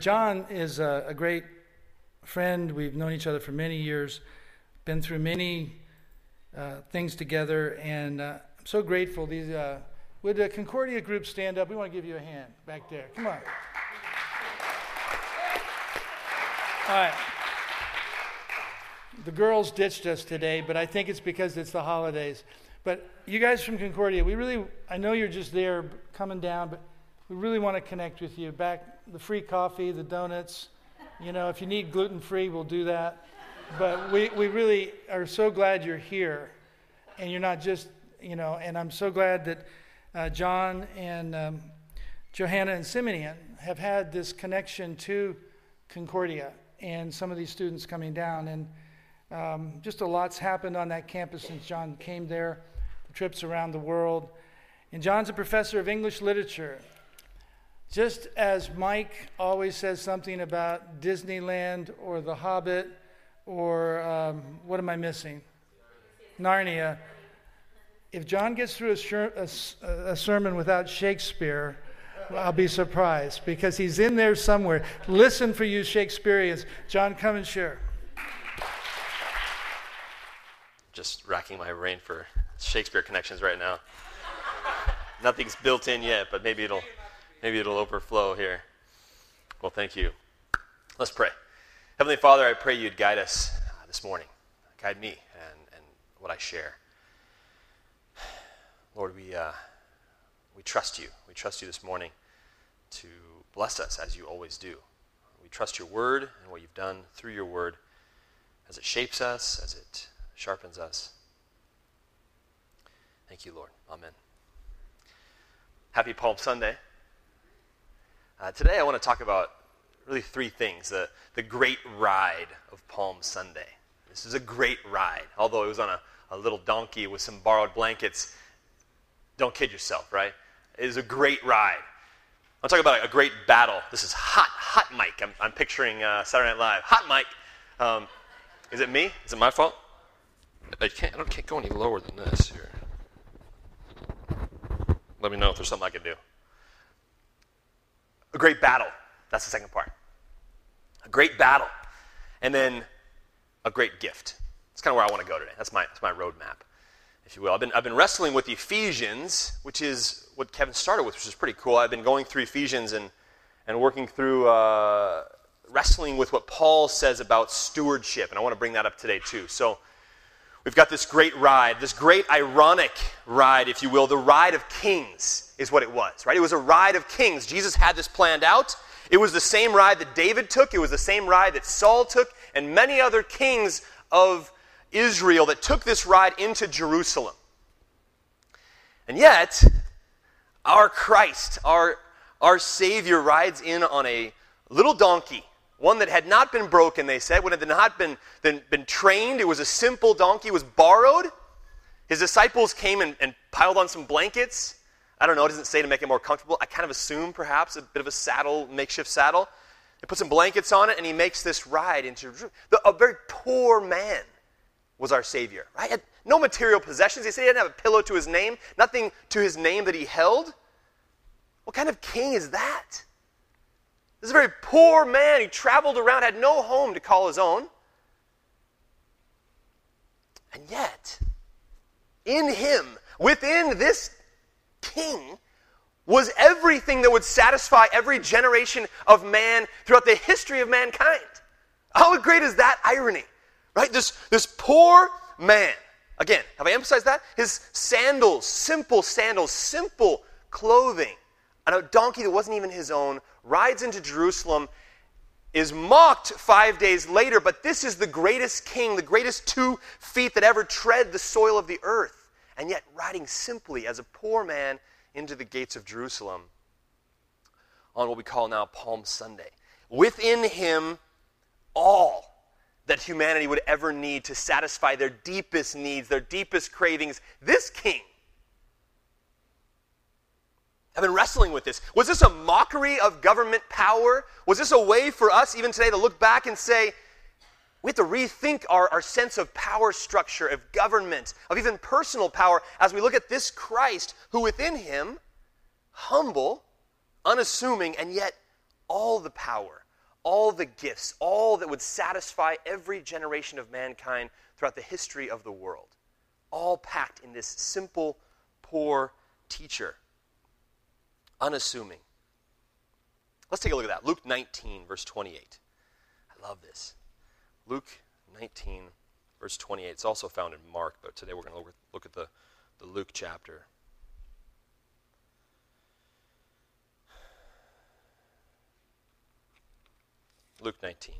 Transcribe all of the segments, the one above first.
John is a great friend. We've known each other for many years, been through many things together, and I'm so grateful. Would the Concordia group stand up? We want to give you a hand back there. Come on. All right. The girls ditched us today, but I think it's because it's the holidays. But you guys from Concordia, I know you're just there coming down, but we really want to connect with you. The free coffee, the donuts, if you need gluten-free, we'll do that. But we really are so glad you're here, and you're not just, and I'm so glad that John and Johanna and Simeon have had this connection to Concordia and some of these students coming down. And just a lot's happened on that campus since John came there, the trips around the world. And John's a professor of English literature. Just as Mike always says something about Disneyland or The Hobbit or what am I missing? Narnia. If John gets through a sermon without Shakespeare, I'll be surprised because he's in there somewhere. Listen for you Shakespeareans. John, come and share. Just racking my brain for Shakespeare connections right now. Nothing's built in yet, but maybe it'll overflow here. Well, thank you. Let's pray. Heavenly Father, I pray you'd guide us this morning. Guide me and what I share. Lord, we trust you. We trust you this morning to bless us as you always do. We trust your word and what you've done through your word as it shapes us, as it sharpens us. Thank you, Lord. Amen. Happy Palm Sunday. Today I want to talk about really three things. The great ride of Palm Sunday. This is a great ride. Although it was on a little donkey with some borrowed blankets, don't kid yourself, right? It is a great ride. I'm talking about a great battle. This is hot Mike. I'm picturing Saturday Night Live. Hot Mike. Is it me? Is it my fault? I can't go any lower than this here. Let me know if there's something I can do. A great battle. That's the second part. A great battle. And then a great gift. That's kind of where I want to go today. That's my roadmap, if you will. I've been wrestling with Ephesians, which is what Kevin started with, which is pretty cool. I've been going through Ephesians and working through wrestling with what Paul says about stewardship. And I want to bring that up today too. So we've got this great ride, this great ironic ride, if you will. The ride of kings is what it was, right? It was a ride of kings. Jesus had this planned out. It was the same ride that David took. It was the same ride that Saul took, and many other kings of Israel that took this ride into Jerusalem. And yet, our Christ, our Savior, rides in on a little donkey, one that had not been broken, they said, when it had not been trained. It was a simple donkey. It was borrowed. His disciples came and piled on some blankets. I don't know, it doesn't say to make it more comfortable. I kind of assume perhaps a bit of a saddle, makeshift saddle. They put some blankets on it, and he makes this ride into Jerusalem. A very poor man was our Savior, right? He had no material possessions. They say he didn't have a pillow to his name, nothing to his name that he held. What kind of king is that? This is a very poor man. He traveled around, had no home to call his own. And yet, in him, within this king, was everything that would satisfy every generation of man throughout the history of mankind. How great is that irony? Right? This poor man. Again, have I emphasized that? His sandals, simple clothing, on a donkey that wasn't even his own, rides into Jerusalem, is mocked 5 days later, but this is the greatest king, the greatest 2 feet that ever tread the soil of the earth, and yet riding simply as a poor man into the gates of Jerusalem on what we call now Palm Sunday. Within him, all that humanity would ever need to satisfy their deepest needs, their deepest cravings, this king. I've been wrestling with this. Was this a mockery of government power? Was this a way for us even today to look back and say, we have to rethink our sense of power structure, of government, of even personal power as we look at this Christ who within him, humble, unassuming, and yet all the power, all the gifts, all that would satisfy every generation of mankind throughout the history of the world, all packed in this simple, poor teacher. Unassuming. Let's take a look at that. Luke 19, verse 28. I love this. Luke 19, verse 28. It's also found in Mark, but today we're going to look at the Luke chapter. Luke 19.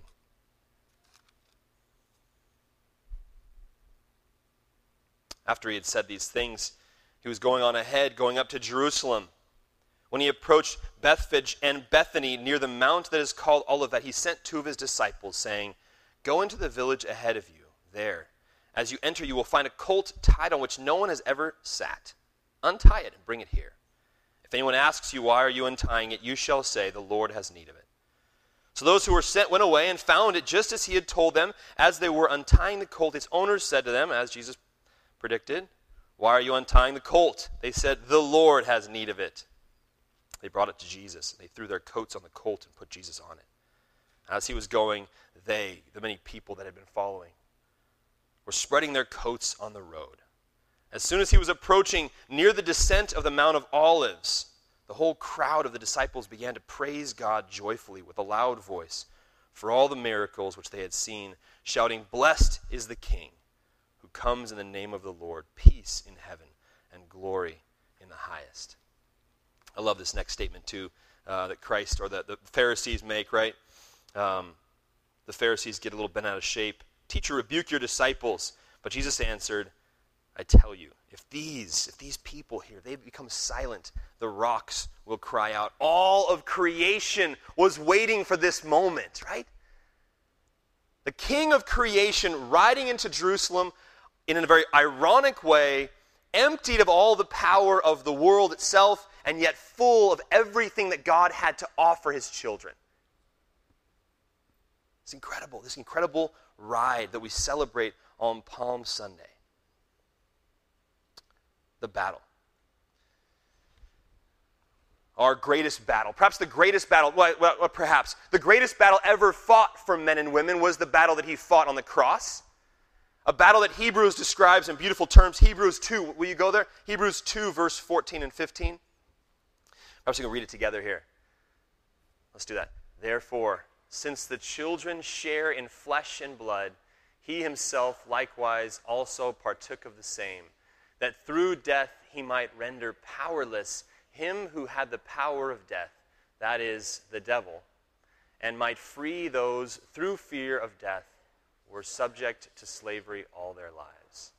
After he had said these things, he was going on ahead, going up to Jerusalem. When he approached Bethphage and Bethany near the mount that is called Olivet, he sent 2 of his disciples, saying, "Go into the village ahead of you. There, as you enter, you will find a colt tied on which no one has ever sat. Untie it and bring it here. If anyone asks you, 'Why are you untying it?' you shall say, 'The Lord has need of it.'" So those who were sent went away and found it just as he had told them. As they were untying the colt, its owners said to them, as Jesus predicted, "Why are you untying the colt?" They said, "The Lord has need of it." They brought it to Jesus. They threw their coats on the colt and put Jesus on it. As he was going, the many people that had been following, were spreading their coats on the road. As soon as he was approaching near the descent of the Mount of Olives, the whole crowd of the disciples began to praise God joyfully with a loud voice for all the miracles which they had seen, shouting, "Blessed is the King who comes in the name of the Lord, peace in heaven and glory in the highest." I love this next statement too, that Christ or the Pharisees make, right? The Pharisees get a little bent out of shape. "Teacher, rebuke your disciples." But Jesus answered, "I tell you, if these people here, they become silent, the rocks will cry out." All of creation was waiting for this moment, right? The King of creation riding into Jerusalem in a very ironic way, emptied of all the power of the world itself, and yet full of everything that God had to offer his children. It's incredible, this incredible ride that we celebrate on Palm Sunday. The battle. Our greatest battle, perhaps the greatest battle, perhaps the greatest battle ever fought for men and women was the battle that he fought on the cross. A battle that Hebrews describes in beautiful terms. Hebrews 2, will you go there? Hebrews 2, verse 14 and 15. Perhaps we can read it together here. Let's do that. "Therefore, since the children share in flesh and blood, he himself likewise also partook of the same, that through death he might render powerless him who had the power of death, that is, the devil, and might free those through fear of death were subject to slavery all their lives."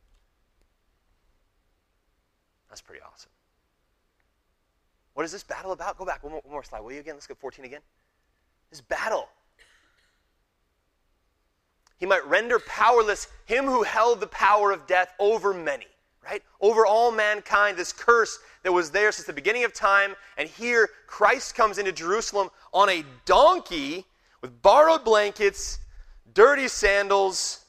That's pretty awesome. What is this battle about? Go back one more slide, will you again? Let's go 14 again. This battle. He might render powerless him who held the power of death over many, right? Over all mankind, this curse that was there since the beginning of time. And here, Christ comes into Jerusalem on a donkey with borrowed blankets, dirty sandals,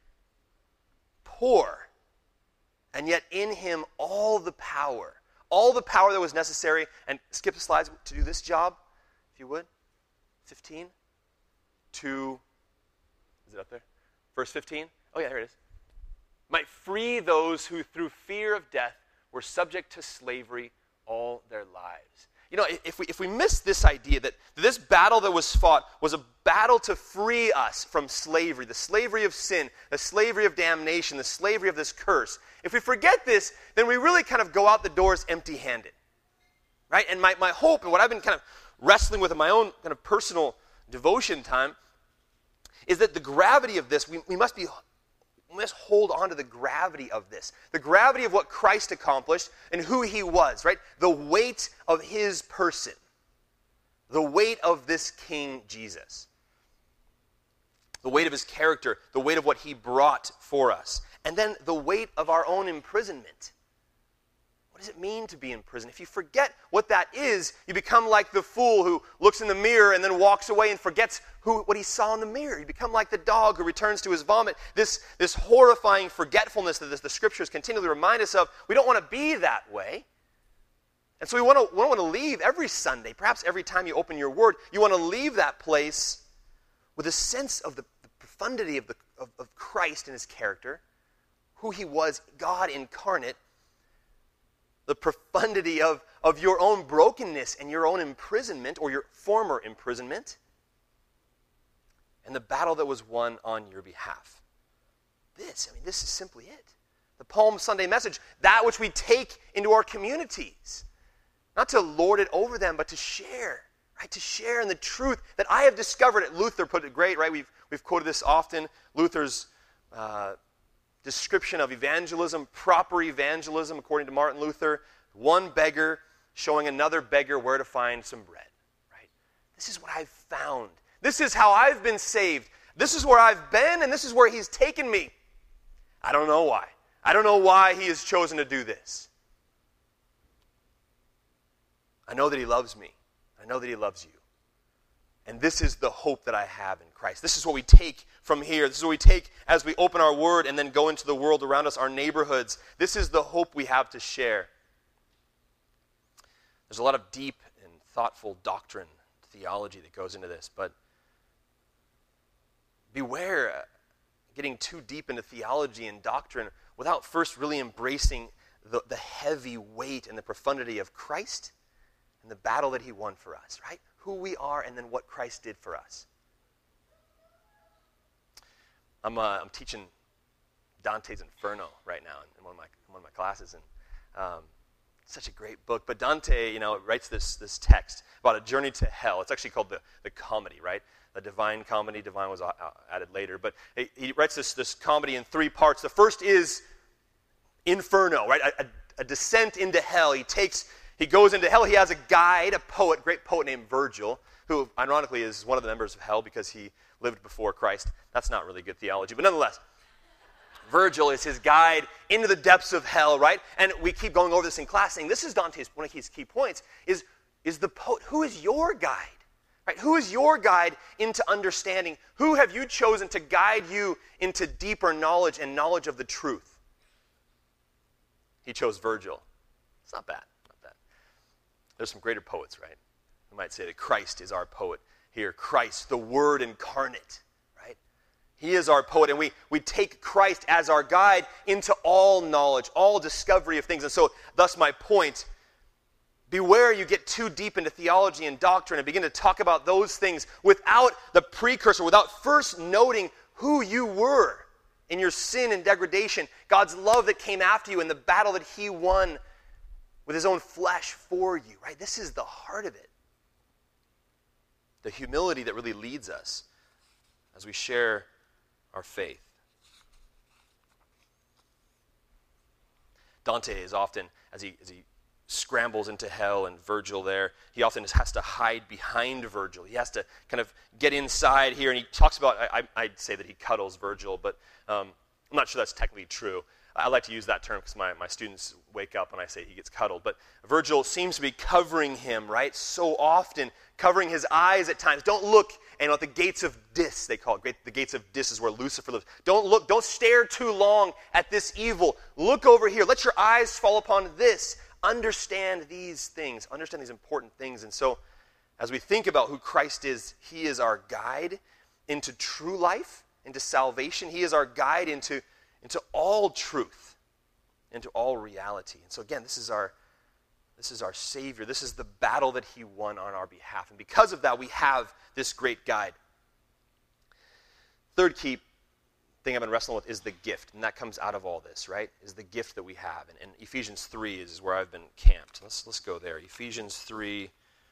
poor. And yet in him, all the power that was necessary. And skip the slides to do this job, if you would. 15 to, is it up there? Verse 15? Oh yeah, here it is. "Might free those who through fear of death were subject to slavery all their lives." You know, if we miss this idea that this battle that was fought was a battle to free us from slavery, the slavery of sin, the slavery of damnation, the slavery of this curse. If we forget this, then we really kind of go out the doors empty-handed, right? And my hope, and what I've been kind of wrestling with in my own kind of personal devotion time, is that the gravity of this, we must hold on to the gravity of this. The gravity of what Christ accomplished and who he was, right? The weight of his person. The weight of this King Jesus. The weight of his character. The weight of what he brought for us. And then the weight of our own imprisonment. What does it mean to be in prison? If you forget what that is, you become like the fool who looks in the mirror and then walks away and forgets what he saw in the mirror. You become like the dog who returns to his vomit. This horrifying forgetfulness that the scriptures continually remind us of, we don't want to be that way. And so we want to leave every Sunday, perhaps every time you open your word, you want to leave that place with a sense of the profundity of Christ and his character, who he was, God incarnate, the profundity of your own brokenness and your own imprisonment, or your former imprisonment, and the battle that was won on your behalf. This is simply it. The Palm Sunday message, that which we take into our communities. Not to lord it over them, but to share, right? To share in the truth that I have discovered. Luther put it great, right? We've quoted this often. Luther's description of evangelism, proper evangelism, according to Martin Luther, one beggar showing another beggar where to find some bread, right? This is what I've found. This is how I've been saved. This is where I've been, and this is where he's taken me. I don't know why. I don't know why he has chosen to do this. I know that he loves me. I know that he loves you. And this is the hope that I have in Christ. This is what we take from here. This is what we take as we open our word and then go into the world around us, our neighborhoods. This is the hope we have to share. There's a lot of deep and thoughtful doctrine, theology that goes into this, but beware getting too deep into theology and doctrine without first really embracing the heavy weight and the profundity of Christ and the battle that he won for us, right? Who we are and then what Christ did for us. I'm teaching Dante's Inferno right now in one of my classes, and such a great book. But Dante, writes this text about a journey to hell. It's actually called the comedy, right? The Divine Comedy. Divine was added later, but he writes this comedy in 3 parts. The first is Inferno, right? A descent into hell. He goes into hell. He has a guide, a poet, great poet named Virgil, who ironically is one of the members of hell because he lived before Christ. That's not really good theology, but nonetheless, Virgil is his guide into the depths of hell, right? And we keep going over this in class, saying this is Dante's, one of his key points, is the poet. Who is your guide? Right? Who is your guide into understanding? Who have you chosen to guide you into deeper knowledge and knowledge of the truth? He chose Virgil. It's not bad. There's some greater poets, right? We might say that Christ is our poet here. Christ, the Word incarnate, right? He is our poet, and we take Christ as our guide into all knowledge, all discovery of things. And so, thus my point, beware you get too deep into theology and doctrine and begin to talk about those things without the precursor, without first noting who you were in your sin and degradation, God's love that came after you, and the battle that he won with his own flesh for you, right? This is the heart of it. The humility that really leads us as we share our faith. Dante is often, as he scrambles into hell and Virgil there, he often has to hide behind Virgil. He has to kind of get inside here, and he talks about, I'd say that he cuddles Virgil, but I'm not sure that's technically true. I like to use that term because my students wake up when I say he gets cuddled. But Virgil seems to be covering him, right? So often, covering his eyes at times. Don't look, and at the gates of Dis, they call it. The gates of Dis is where Lucifer lives. Don't stare too long at this evil. Look over here. Let your eyes fall upon this. Understand these things. Understand these important things. And so, as we think about who Christ is, he is our guide into true life, into salvation. He is our guide into all truth, into all reality. And so again, this is our Savior. This is the battle that he won on our behalf. And because of that, we have this great guide. Third key thing I've been wrestling with is the gift. And that comes out of all this, right? Is the gift that we have. And Ephesians 3 is where I've been camped. Let's go there. Ephesians 3.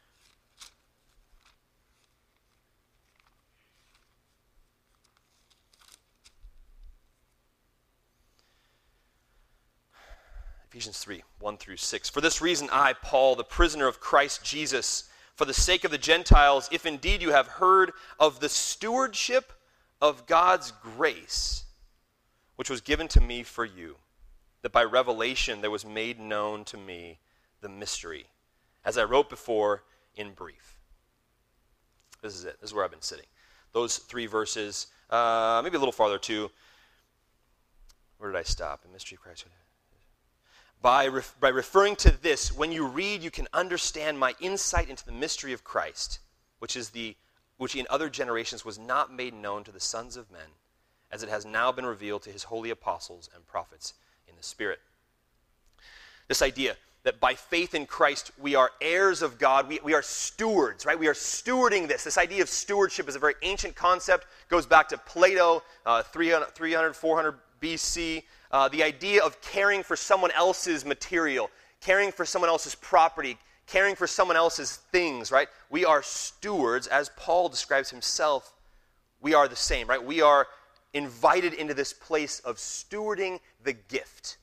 Ephesians 3, 1 through 6. For this reason I, Paul, the prisoner of Christ Jesus, for the sake of the Gentiles, if indeed you have heard of the stewardship of God's grace, which was given to me for you, that by revelation there was made known to me the mystery, as I wrote before in brief. This is it. This is where I've been sitting. Those 3 verses, maybe a little farther too. Where did I stop? The mystery of Christ. By referring to this, when you read, you can understand my insight into the mystery of Christ, which in other generations was not made known to the sons of men, as it has now been revealed to his holy apostles and prophets in the Spirit. This idea that by faith in Christ we are heirs of God, we are stewards, right? We are stewarding this. This idea of stewardship is a very ancient concept, goes back to Plato, 300, 400 BC. The idea of caring for someone else's material, caring for someone else's property, caring for someone else's things, right? We are stewards, as Paul describes himself. We are the same, right? We are invited into this place of stewarding the gift.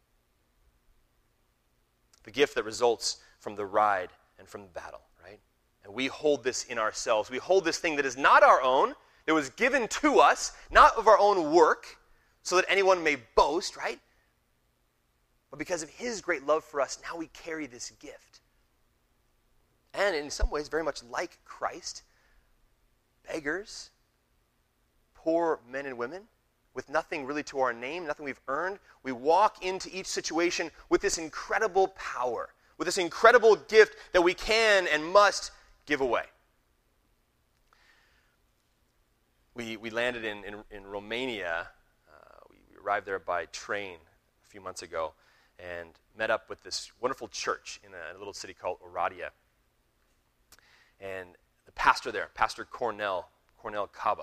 The gift that results from the ride and from the battle, right? And we hold this in ourselves. We hold this thing that is not our own, that was given to us, not of our own work, so that anyone may boast, right? But because of his great love for us, now we carry this gift. And in some ways, very much like Christ, beggars, poor men and women, with nothing really to our name, nothing we've earned, we walk into each situation with this incredible power, with this incredible gift that we can and must give away. We landed in Romania. We arrived there by train a few months ago and met up with this wonderful church in a little city called Oradea. And the pastor there, Pastor Cornel Caba,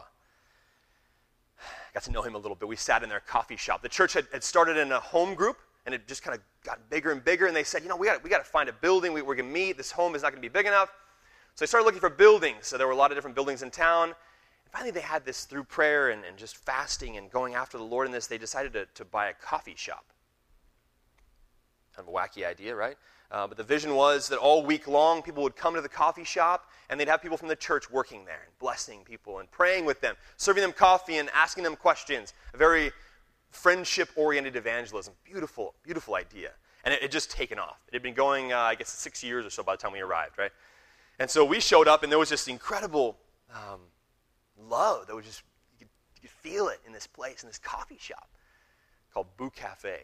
got to know him a little bit. We sat in their coffee shop. The church had started in a home group, and it just kind of got bigger and bigger, and they said, we got to find a building. We're going to meet. This home is not going to be big enough. So they started looking for buildings. So there were a lot of different buildings in town. And finally they had this, through prayer and just fasting and going after the Lord in this, they decided to buy a coffee shop. Kind of a wacky idea, right? But the vision was that all week long people would come to the coffee shop and they'd have people from the church working there and blessing people and praying with them, serving them coffee and asking them questions. A very friendship-oriented evangelism. Beautiful, beautiful idea. And it had just taken off. It had been going, 6 years or so by the time we arrived, right? And so we showed up and there was just incredible love that was just, you could feel it in this place, in this coffee shop called Boo Cafe.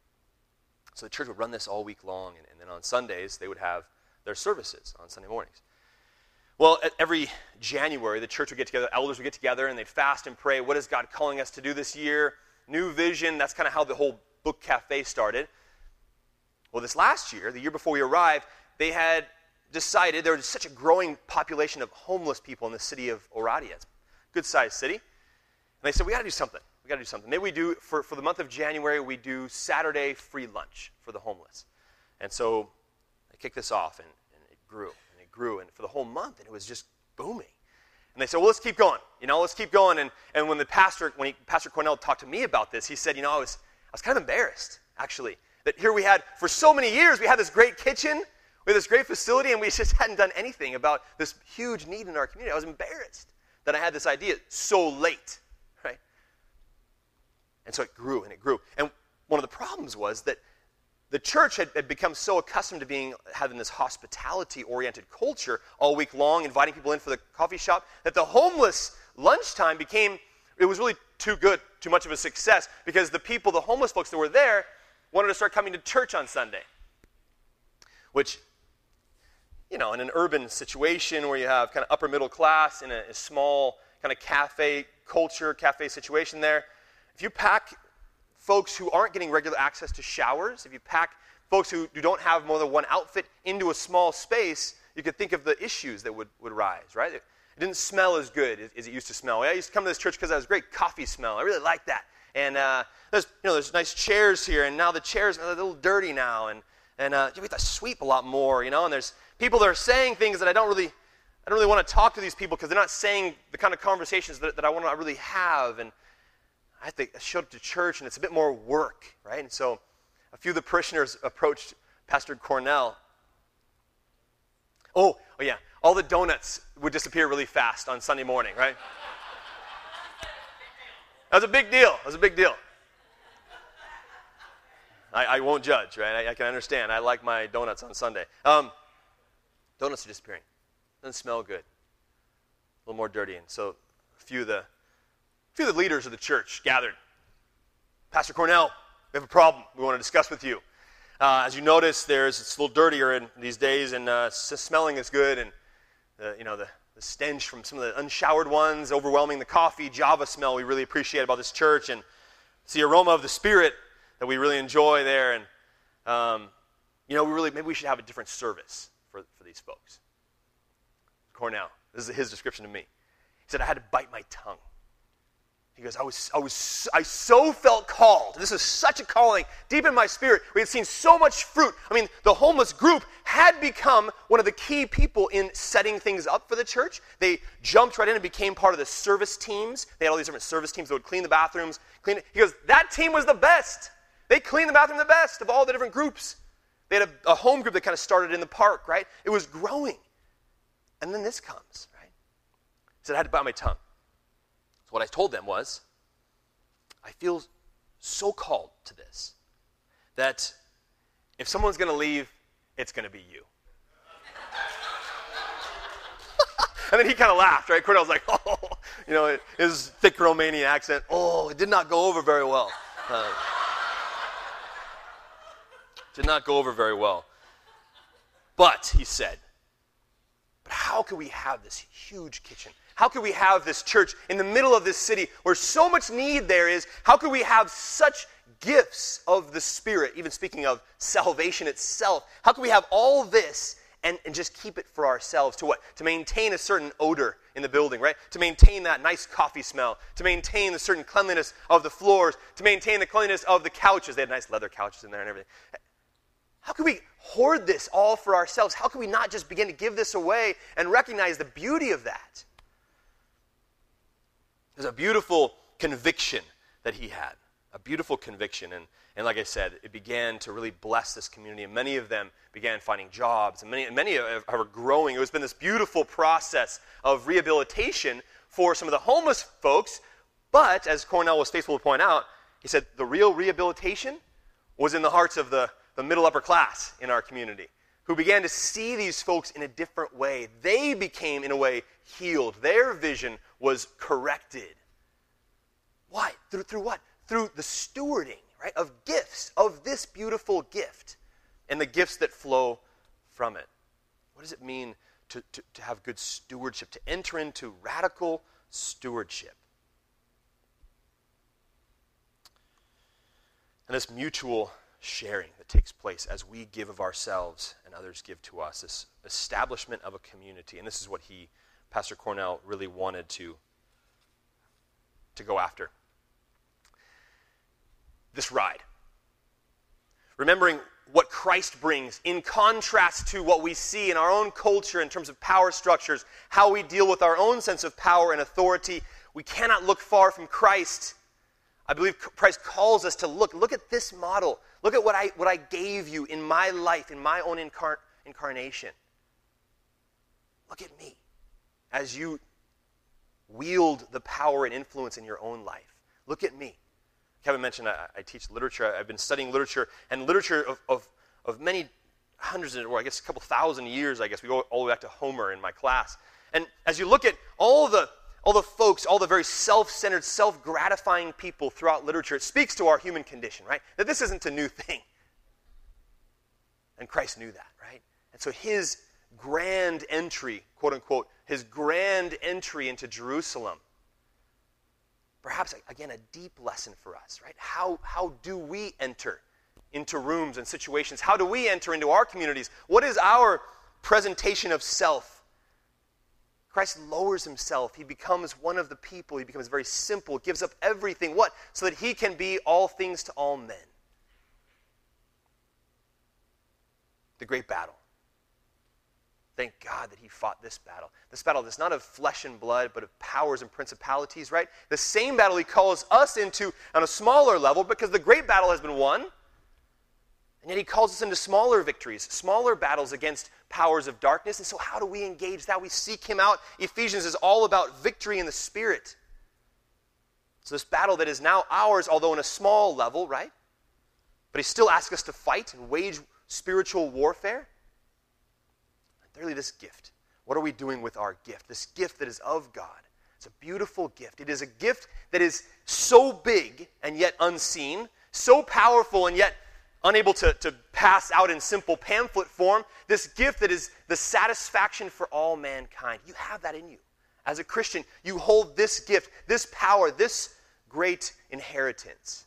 So the church would run this all week long, and then on Sundays, they would have their services on Sunday mornings. Well, every January, the church would get together, elders would get together, and they'd fast and pray, what is God calling us to do this year? New vision, that's kind of how the whole Book Cafe started. Well, this last year, the year before we arrived, they had decided there was such a growing population of homeless people in the city of Oradea. It's a good-sized city. And they said, we got to do something. Maybe we do, for the month of January, we do Saturday free lunch for the homeless. And so they kicked this off, and it grew, and for the whole month, and it was just booming. And they said, well, let's keep going. Let's keep going. And when Pastor Cornel talked to me about this, he said, I was kind of embarrassed, actually, that here we had, for so many years, we had this great kitchen, we had this great facility, and we just hadn't done anything about this huge need in our community. I was embarrassed that I had this idea so late. And so it grew and it grew. And one of the problems was that the church had become so accustomed to having this hospitality-oriented culture all week long, inviting people in for the coffee shop, that the homeless lunchtime it was really too much of a success, because the homeless folks that were there wanted to start coming to church on Sunday. Which, in an urban situation where you have kind of upper middle class in a small kind of cafe situation there, if you pack folks who aren't getting regular access to showers, if you pack folks who don't have more than one outfit into a small space, you could think of the issues that would rise, right? It didn't smell as good as it used to smell. I used to come to this church because it has a great coffee smell. I really like that. And there's nice chairs here, and now the chairs are a little dirty now, and you have to sweep a lot more, and there's people that are saying things that I don't really want to talk to these people because they're not saying the kind of conversations that I want to really have. And I showed up to church, and it's a bit more work, right? And so a few of the parishioners approached Pastor Cornel. Oh yeah, all the donuts would disappear really fast on Sunday morning, right? That was a big deal. I won't judge, right? I can understand. I like my donuts on Sunday. Donuts are disappearing. Doesn't smell good. A little more dirty. And so a few of the leaders of the church gathered. Pastor Cornel, we have a problem we want to discuss with you. As you notice, it's a little dirtier in these days, and smelling is good, and the stench from some of the unshowered ones overwhelming the coffee, Java smell we really appreciate about this church, and it's the aroma of the Spirit that we really enjoy there, and maybe we should have a different service for these folks. Cornell, this is his description to me. He said, I had to bite my tongue. He goes, I so felt called. This was such a calling deep in my spirit. We had seen so much fruit. I mean, the homeless group had become one of the key people in setting things up for the church. They jumped right in and became part of the service teams. They had all these different service teams that would clean the bathrooms. He goes, that team was the best. They cleaned the bathroom the best of all the different groups. They had a home group that kind of started in the park, right? It was growing. And then this comes, right? He said, I had to bite my tongue. So what I told them was, I feel so called to this that if someone's going to leave, it's going to be you. And then he kind of laughed, right? Cornell's like, his thick Romanian accent, it did not go over very well. Did not go over very well. But, he said, how could we have this huge kitchen? How could we have this church in the middle of this city where so much need there is? How could we have such gifts of the Spirit, even speaking of salvation itself? How could we have all this and just keep it for ourselves? To what? To maintain a certain odor in the building, right? To maintain that nice coffee smell. To maintain the certain cleanliness of the floors. To maintain the cleanliness of the couches. They had nice leather couches in there and everything. How can we hoard this all for ourselves? How can we not just begin to give this away and recognize the beauty of that? There's a beautiful conviction that he had, a beautiful conviction. And like I said, it began to really bless this community. And many of them began finding jobs. And many are growing. It has been this beautiful process of rehabilitation for some of the homeless folks. But, as Cornell was faithful to point out, he said the real rehabilitation was in the hearts of the middle upper class in our community, who began to see these folks in a different way. They became, in a way, healed. Their vision was corrected. Why? Through what? Through the stewarding, right, of gifts, of this beautiful gift, and the gifts that flow from it. What does it mean to have good stewardship, to enter into radical stewardship? And this mutual sharing that takes place as we give of ourselves and others give to us, this establishment of a community. And this is what Pastor Cornell, really wanted to go after. This ride. Remembering what Christ brings in contrast to what we see in our own culture in terms of power structures, how we deal with our own sense of power and authority. We cannot look far from Christ. I believe Christ calls us to look at this model. Look at what I gave you in my life, in my own incarnation. Look at me as you wield the power and influence in your own life. Look at me. Kevin mentioned I teach literature. I've been studying literature, and literature of many hundreds, or I guess a couple thousand years, I guess. We go all the way back to Homer in my class. And as you look at all the folks, all the very self-centered, self-gratifying people throughout literature, it speaks to our human condition, right? That this isn't a new thing. And Christ knew that, right? And so his grand entry, quote unquote, his grand entry into Jerusalem, perhaps, again, a deep lesson for us, right? How do we enter into rooms and situations? How do we enter into our communities? What is our presentation of self? Christ lowers himself. He becomes one of the people. He becomes very simple, gives up everything. What? So that he can be all things to all men. The great battle. Thank God that he fought this battle. This battle is not of flesh and blood, but of powers and principalities, right? The same battle he calls us into on a smaller level, because the great battle has been won. And yet he calls us into smaller victories, smaller battles against powers of darkness. And so how do we engage that? We seek him out. Ephesians is all about victory in the Spirit. So this battle that is now ours, although in a small level, right? But he still asks us to fight and wage spiritual warfare. And thirdly, this gift. What are we doing with our gift? This gift that is of God. It's a beautiful gift. It is a gift that is so big and yet unseen, so powerful and yet unable to pass out in simple pamphlet form, this gift that is the satisfaction for all mankind. You have that in you. As a Christian, you hold this gift, this power, this great inheritance.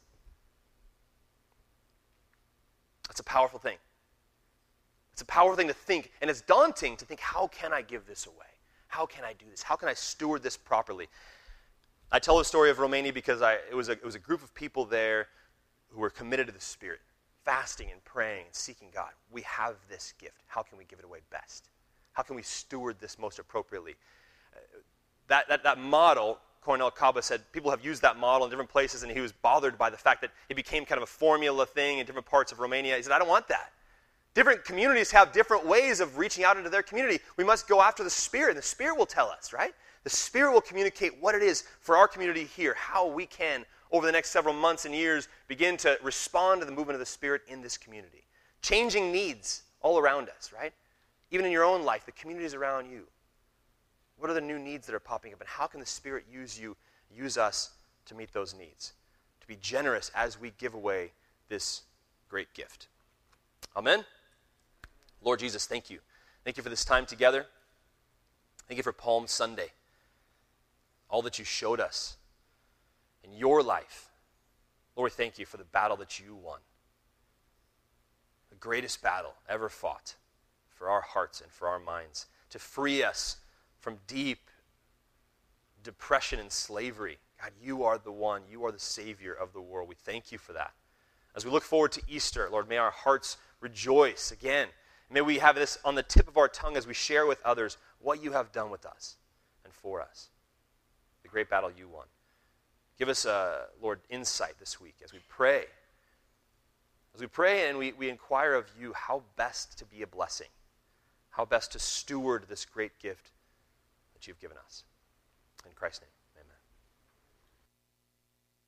That's a powerful thing. It's a powerful thing to think, and it's daunting to think, how can I give this away? How can I do this? How can I steward this properly? I tell the story of Romania because it was a group of people there who were committed to the Spirit, fasting and praying and seeking God. We have this gift. How can we give it away best? How can we steward this most appropriately? That model, Cornel Caba said, people have used that model in different places, and he was bothered by the fact that it became kind of a formula thing in different parts of Romania. He said, I don't want that. Different communities have different ways of reaching out into their community. We must go after the Spirit, and the Spirit will tell us, right? The Spirit will communicate what it is for our community here, how we can, over the next several months and years, begin to respond to the movement of the Spirit in this community. Changing needs all around us, right? Even in your own life, the communities around you. What are the new needs that are popping up, and how can the Spirit use us to meet those needs? To be generous as we give away this great gift. Amen? Lord Jesus, thank you. Thank you for this time together. Thank you for Palm Sunday. All that you showed us in your life. Lord, thank you for the battle that you won. The greatest battle ever fought for our hearts and for our minds. To free us from deep depression and slavery. God, you are the one. You are the Savior of the world. We thank you for that. As we look forward to Easter, Lord, may our hearts rejoice again. May we have this on the tip of our tongue as we share with others what you have done with us and for us. The great battle you won. Give us, Lord, insight this week as we pray. As we pray and we inquire of you how best to be a blessing. How best to steward this great gift that you've given us. In Christ's name.